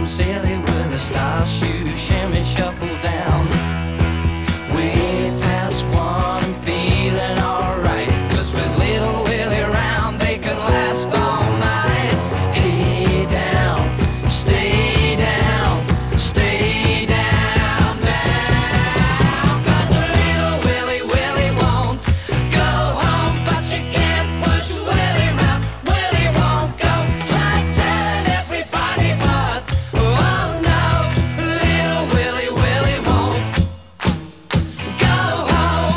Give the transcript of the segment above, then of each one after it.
some silly Willie style shoes, shimmy shuffle down. Way past one and feeling alright, 'cause with little Willie around they can last all night. Hey down, stay down, stay down, down. 'Cause little Willie won't go home, but you can't push Willie round. Willie won't go. Try telling everybody, but oh no, little Willie won't go home.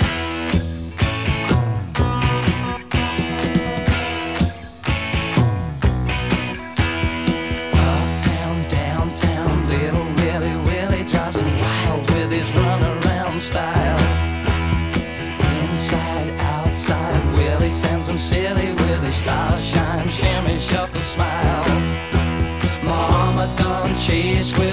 Uptown, downtown, little Willie drives him wild with his runaround style. Inside, outside, Willie sends him silly Willie style, shine, shimmy, shuffle, smile. Mama done chase